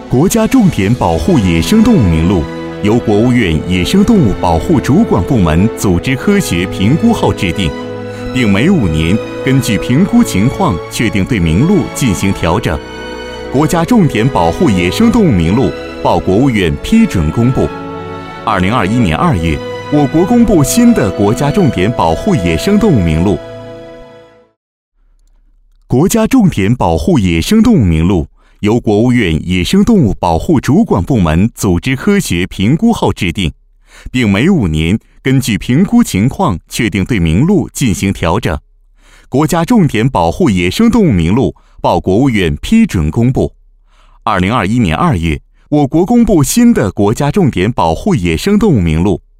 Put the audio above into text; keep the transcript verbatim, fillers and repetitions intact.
国家重点保护野生动物名录由国务院野生动物保护主管部门组织科学评估后制定，并每五年根据评估情况确定对名录进行调整。国家重点保护野生动物名录报国务院批准公布。二零二一年二月，我国公布新的国家重点保护野生动物名录。国家重点保护野生动物名录由国务院野生动物保护主管部门组织科学评估后制定，并每五年根据评估情况确定对名录进行调整。国家重点保护野生动物名录报国务院批准公布。二零二一年二月，我国公布新的国家重点保护野生动物名录。